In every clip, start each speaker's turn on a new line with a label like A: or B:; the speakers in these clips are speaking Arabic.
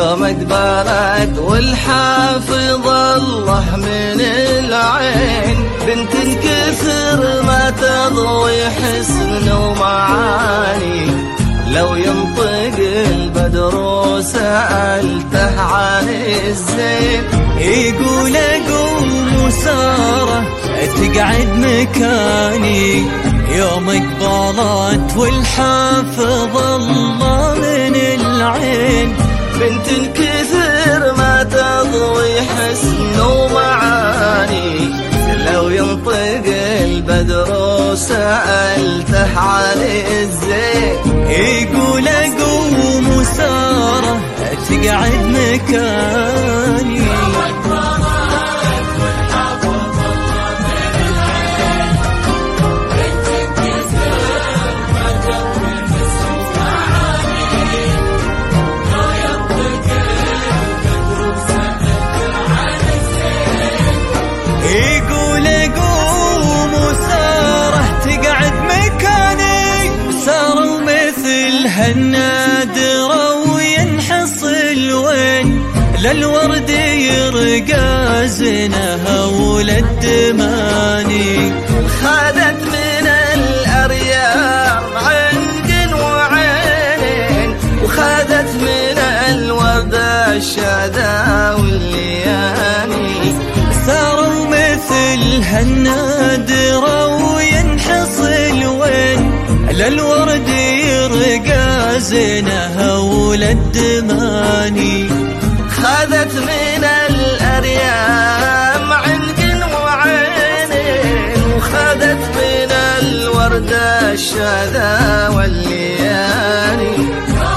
A: يوم اقبلت والحافظ الله من العين، بنت كثر ما تضوي حسن ومعاني. لو ينطق البدر وسألته عن الزين، يقول قوم وسارة تقعد مكاني. يوم اقبلت والحافظ الله من العين، بنت كثر ما تضوي حسن ومعاني. لو ينطق البدر وسألته عن الزين، يقول قوم وسارة تقعد مكاني. يقول قوم وسارة تقعد مكاني. سارة مثلها النادرة وينحصل وين، للورد يرقى زينها وللدماني. خادت من الأريام عنق وعينين، وخادت من الورد الشادى واللياني. سارة مثلها النادرة وينحصل وين، للورد يرقى زينها وللدماني. خذت من الأريام عنق وعينين، وخذت من الورد الشذا واللياني.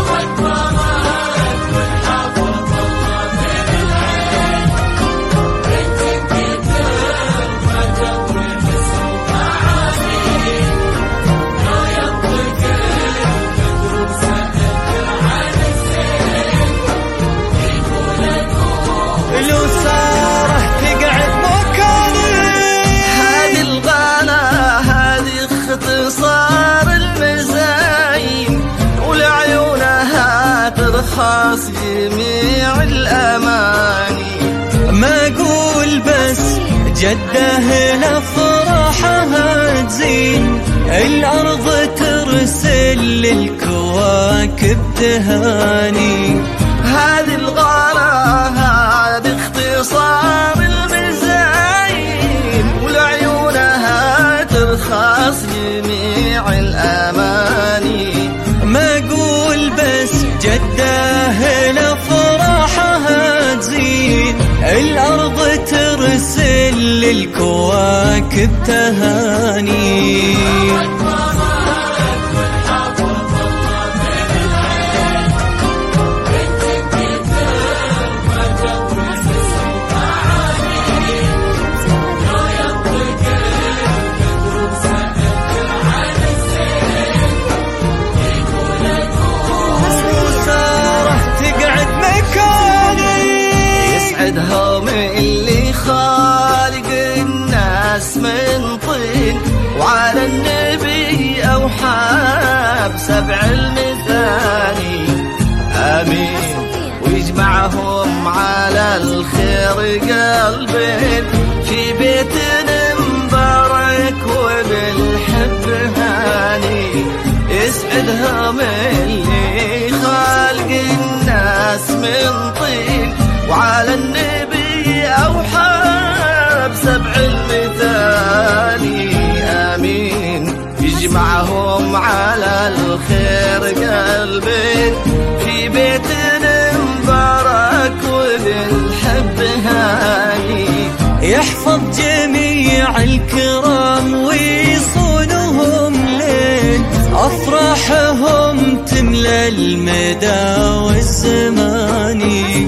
A: خاص جميع الأماني. ما أقول بس جده لفرحها تزين، الأرض ترسل للكواكب تهاني. هذه الغلا هذه اختصار المزاين، ولعيونها ترخص جميع الأماني. ما أقول بس جده لفرحها تزين، الأرض ترسل للكواكب تهاني. يسعدهم اللي خالق الناس من طين، وعلى النبي أوحى بسبع المثاني. آمين ويجمعهم على الخير قلبين، في بيت مبارك وبالحب هاني. يسعدهم اللي خالق الناس من طين، وعلى النبي أوحى بسبع المثاني. آمين يجمعهم على الخير قلبين، في بيت مبارك وبالحب هاني. يحفظ جميع الكرام ويصونهم لين، أفراحهم تملى المدى والزماني.